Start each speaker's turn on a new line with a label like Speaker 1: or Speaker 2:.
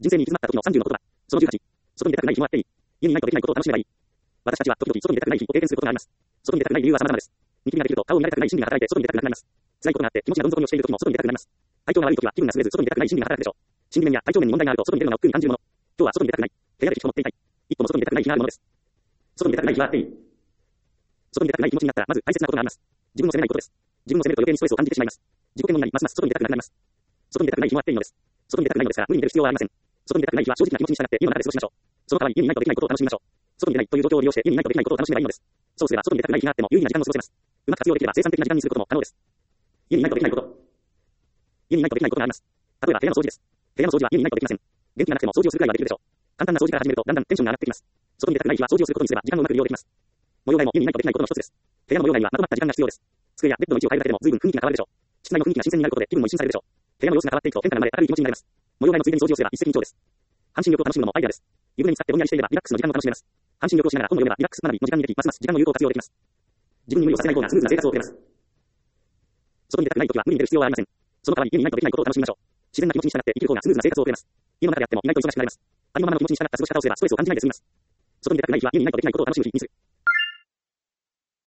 Speaker 1: 人生に行き詰まった時の30の言葉。その18。外に出たくない日もあっていい。家にいないとできないことを楽しめばいい。私たちは時々外に出たくない日を経験することがあります。外に出たくない理由は様々です。ニキビができると顔を見られたくない心理が働いて外に出たくなくなります。辛いことがあって気持ちがどん底に落ちている時も外に出たくなります。体調が悪い時は気分が優れず外に出たくない心理が働くでしょう。心理面や体調面に問題があると外に出るのが億劫に感じるもの。今日は外に出たくない。部屋で引きこもっていたい。一歩も外に出たくない日があるものです。外に出たくない日はあっていい。外に出たくない気持ちになったらまず大切なことがあります。自分を責めないことです。自分を責めると余計にストレスを感じてしまいます。自己嫌悪になりますます外に出たくなくなります。外に出たくない日もあっていいのです。外に出たくないのですから無理に出る必要はありません。外に出たくない日は正直な気持ちに従って家の中で過ごしましょう。その代わり家にいないとできないことを楽しみましょう。外に出ないという状況を利用して家にいないとできないことを楽しめばいいのです。そうすれば外に出たくない日があっても有意義な時間を過ごせます。うまく活用できれば生産的な時間にすることも可能です。家にいないとできないこと。家にいないとできないことがあります。例えば部屋の掃除です。部屋の掃除は家にいないとできません。元気がなくても掃除をするくらいはできるでしょう。簡単な掃除から始めるとだんだんテンションが上がってきます。外に出たくない日は掃除をすることにすれば時間をうまく利用できます。模様替えも家にいないとできないことの一つです。部屋の模様替えにはまとまった時間が必要です。机やベッドの位置を変えるだけでも随分雰囲気が変わるでしょう。室内の雰囲気が新鮮になることで気分も一新されるでしょう。部屋の様子が変わっていくと変化が生まれ明るい気持ちになります。模様替えのついでに掃除をすれば一石二鳥です。半身浴を楽しむのもアイデアです。湯船に浸ってぼんやりしていればリラックスの時間も楽しめます。半身浴をしながら本を読めばリラックス学びの時間にできますます時間の有効活用できます。自分に無理をさせない方がスムーズな生活を送れます。外に出たくないときは無理に出る必要はありません。その代わり家にいないとできないことを楽しみましょう。自然な気持ちに従って生きる方がスムーズな生活を送れます。家の中であってもいないと忙しくなります。ありのままの気持ちに従った過ごし方をすればストレスを感じないで済みます。外に出たくない日は家にいないとできないことを楽しむ日にする。